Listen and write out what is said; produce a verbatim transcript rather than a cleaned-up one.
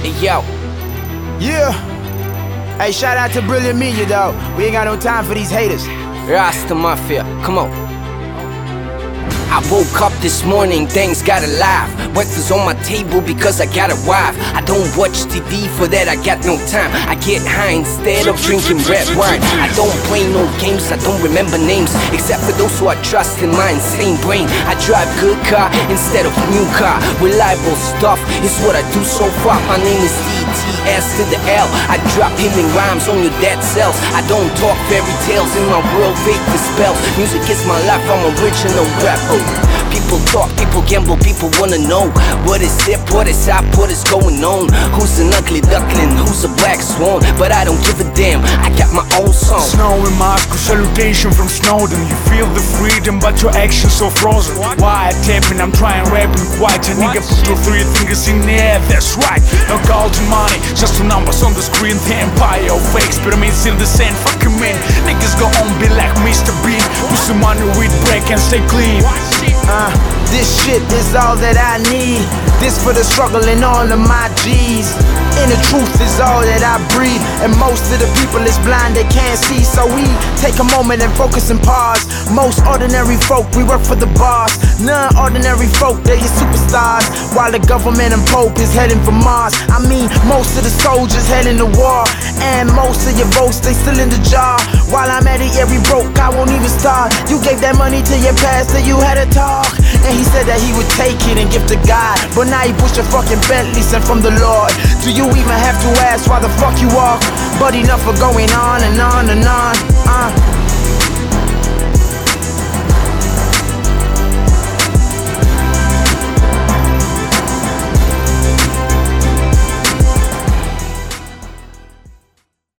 Hey, yo. Yeah. Hey, shout out to Brilliant Media, though. We ain't got no time for these haters. Rasta Mafia, come on. I woke up this morning, things got alive. Breakfast on my table because I got a wife. I don't watch T V, for that I got no time. I get high instead of drinking red wine. I don't play no games, I don't remember names, except for those who I trust in my insane brain. I drive good car instead of new car. Reliable stuff is what I do so far. My name is E T S to the L. I drop healing rhymes on your dead cells. I don't talk fairy tales, in my world fake dispels. Music is my life, I'm original rapper. People talk, people gamble, people wanna know what is hip, what is hop, what is going on. Who's an ugly duckling, who's a black swan? But I don't give a damn, I got my own song. Snow in Moscow, salutation from Snowden. You feel the freedom, but your actions so frozen. Why I tapping, I'm trying rapping quiet. A nigga put your three fingers in the air, that's right. No gold and money, just two numbers on the screen. The empire of fakes, pyramids in the sand, fucking man. Niggas go on, be like Mister Bean. Put some money with break and stay clean. Uh, this shit is all that I need. This for the struggle and all of my G's. And the truth is all that I breathe. And most of the people is blind, they can't see. So we take a moment and focus and pause. Most ordinary folk, we work for the boss. Non-ordinary folk, they get superstars. While the government and Pope is heading for Mars. I mean, most of the soldiers heading to war. And most of your votes, they still in the jar. While I'm at it, every broke, I won't even start. You gave that money to your pastor, you had a talk. And he said that he would take it and give to God. But now he push a fucking Bentley sent from the Lord. Do you even have to ask why the fuck you walk? But enough of going on and on and on. Uh